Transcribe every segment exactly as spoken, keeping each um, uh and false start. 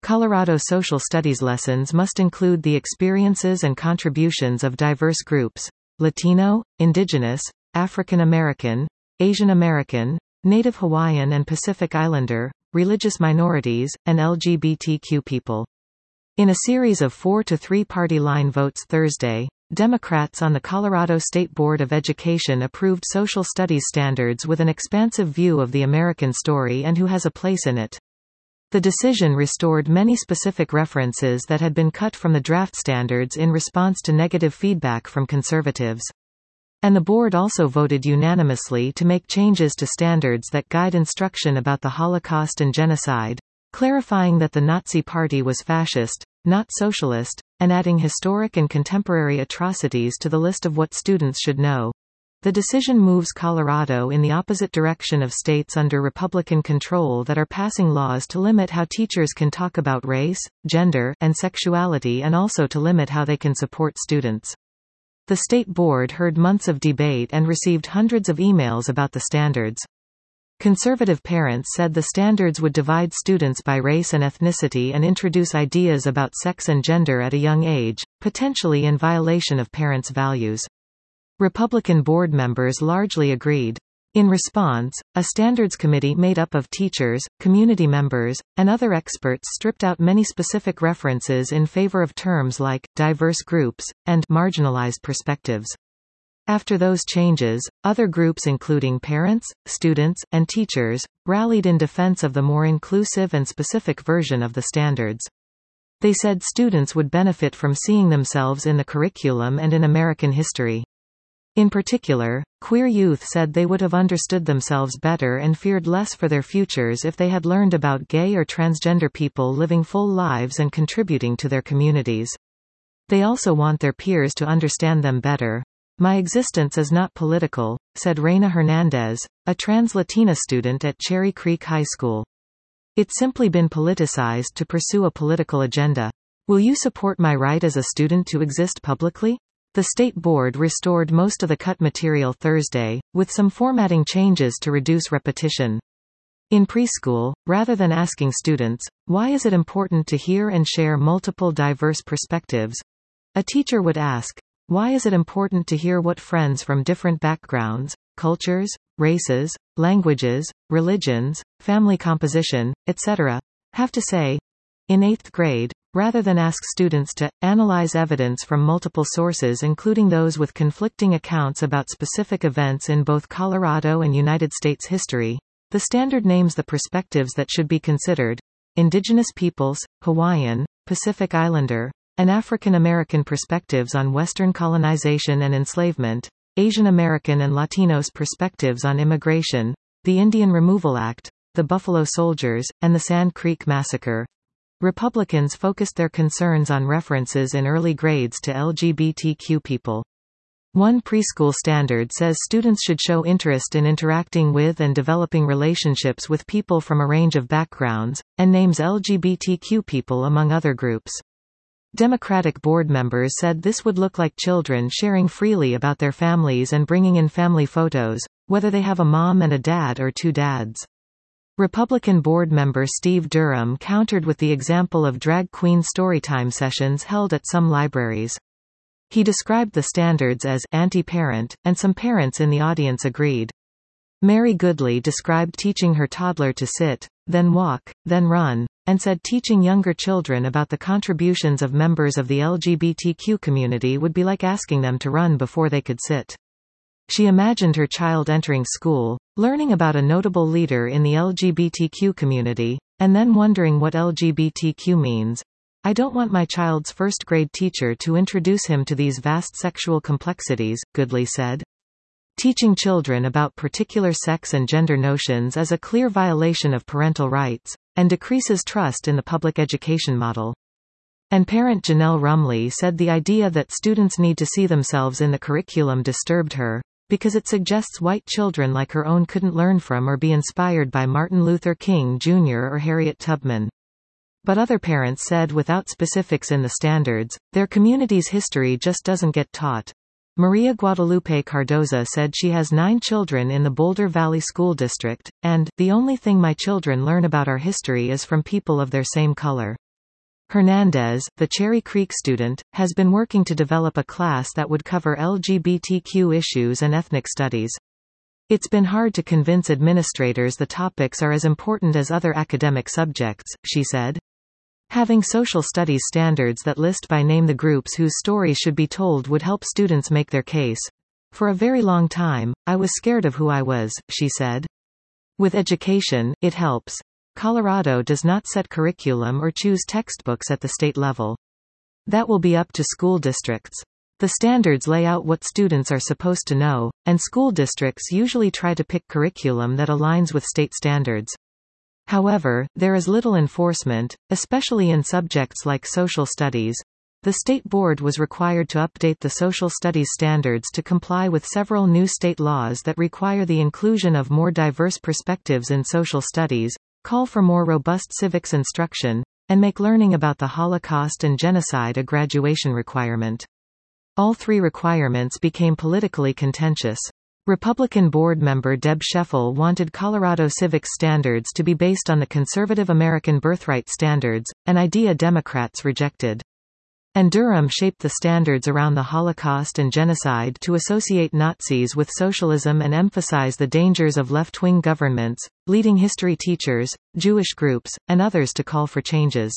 Colorado social studies lessons must include the experiences and contributions of diverse groups: Latino, Indigenous, African American, Asian American, Native Hawaiian and Pacific Islander, religious minorities, and L G B T Q people. In a series of four to three party line votes Thursday, Democrats on the Colorado State Board of Education approved social studies standards with an expansive view of the American story and who has a place in it. The decision restored many specific references that had been cut from the draft standards in response to negative feedback from conservatives. And the board also voted unanimously to make changes to standards that guide instruction about the Holocaust and genocide, clarifying that the Nazi Party was fascist, not socialist, and adding historic and contemporary atrocities to the list of what students should know. The decision moves Colorado in the opposite direction of states under Republican control that are passing laws to limit how teachers can talk about race, gender, and sexuality, and also to limit how they can support students. The state board heard months of debate and received hundreds of emails about the standards. Conservative parents said the standards would divide students by race and ethnicity and introduce ideas about sex and gender at a young age, potentially in violation of parents' values. Republican board members largely agreed. In response, a standards committee made up of teachers, community members, and other experts stripped out many specific references in favor of terms like diverse groups and marginalized perspectives. After those changes, other groups including parents, students, and teachers, rallied in defense of the more inclusive and specific version of the standards. They said students would benefit from seeing themselves in the curriculum and in American history. In particular, queer youth said they would have understood themselves better and feared less for their futures if they had learned about gay or transgender people living full lives and contributing to their communities. They also want their peers to understand them better. "My existence is not political," said Reina Hernandez, a trans Latina student at Cherry Creek High School. "It's simply been politicized to pursue a political agenda. Will you support my right as a student to exist publicly?" The state board restored most of the cut material Thursday, with some formatting changes to reduce repetition. In preschool, rather than asking students, "Why is it important to hear and share multiple diverse perspectives?" a teacher would ask, "Why is it important to hear what friends from different backgrounds, cultures, races, languages, religions, family composition, et cetera, have to say?" In eighth grade, rather than ask students to analyze evidence from multiple sources including those with conflicting accounts about specific events in both Colorado and United States history, the standard names the perspectives that should be considered: Indigenous peoples, Hawaiian, Pacific Islander, and African American perspectives on Western colonization and enslavement, Asian American and Latinos perspectives on immigration, the Indian Removal Act, the Buffalo Soldiers, and the Sand Creek Massacre. Republicans focused their concerns on references in early grades to L G B T Q people. One preschool standard says students should show interest in interacting with and developing relationships with people from a range of backgrounds, and names L G B T Q people among other groups. Democratic board members said this would look like children sharing freely about their families and bringing in family photos, whether they have a mom and a dad or two dads. Republican board member Steve Durham countered with the example of drag queen storytime sessions held at some libraries. He described the standards as anti-parent, and some parents in the audience agreed. Mary Goodley described teaching her toddler to sit, then walk, then run, and said teaching younger children about the contributions of members of the L G B T Q community would be like asking them to run before they could sit. She imagined her child entering school, learning about a notable leader in the L G B T Q community, and then wondering what L G B T Q means. "I don't want my child's first-grade teacher to introduce him to these vast sexual complexities," Goodley said. Teaching children about particular sex and gender notions is a clear violation of parental rights, and decreases trust in the public education model. And parent Janelle Rumley said the idea that students need to see themselves in the curriculum disturbed her, because it suggests white children like her own couldn't learn from or be inspired by Martin Luther King Junior or Harriet Tubman. But other parents said without specifics in the standards, their community's history just doesn't get taught. Maria Guadalupe Cardoza said she has nine children in the Boulder Valley School District, and, "The only thing my children learn about our history is from people of their same color." Hernandez, the Cherry Creek student, has been working to develop a class that would cover L G B T Q issues and ethnic studies. It's been hard to convince administrators the topics are as important as other academic subjects, she said. Having social studies standards that list by name the groups whose stories should be told would help students make their case. For a very long time, I was scared of who I was, she said. With education, it helps. Colorado does not set curriculum or choose textbooks at the state level. That will be up to school districts. The standards lay out what students are supposed to know, and school districts usually try to pick curriculum that aligns with state standards. However, there is little enforcement, especially in subjects like social studies. The state board was required to update the social studies standards to comply with several new state laws that require the inclusion of more diverse perspectives in social studies, call for more robust civics instruction, and make learning about the Holocaust and genocide a graduation requirement. All three requirements became politically contentious. Republican board member Deb Scheffel wanted Colorado civics standards to be based on the conservative American birthright standards, an idea Democrats rejected. And Durham shaped the standards around the Holocaust and genocide to associate Nazis with socialism and emphasize the dangers of left-wing governments, leading history teachers, Jewish groups, and others to call for changes.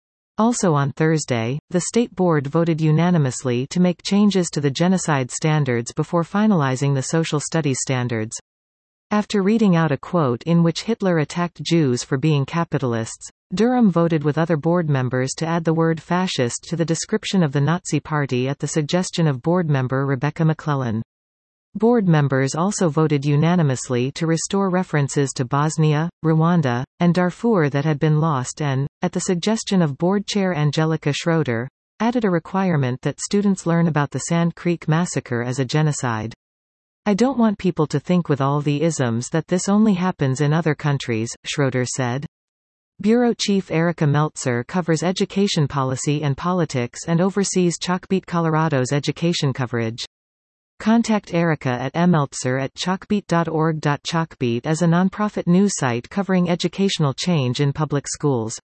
Also on Thursday, the state board voted unanimously to make changes to the genocide standards before finalizing the social studies standards. After reading out a quote in which Hitler attacked Jews for being capitalists, Durham voted with other board members to add the word fascist to the description of the Nazi Party at the suggestion of board member Rebecca McClellan. Board members also voted unanimously to restore references to Bosnia, Rwanda, and Darfur that had been lost and, at the suggestion of board chair Angelica Schroeder, added a requirement that students learn about the Sand Creek Massacre as a genocide. I don't want people to think with all the isms that this only happens in other countries, Schroeder said. Bureau Chief Erica Meltzer covers education policy and politics and oversees Chalkbeat Colorado's education coverage. Contact Erica at mmeltzer at chalkbeat dot org. Chalkbeat is a nonprofit news site covering educational change in public schools.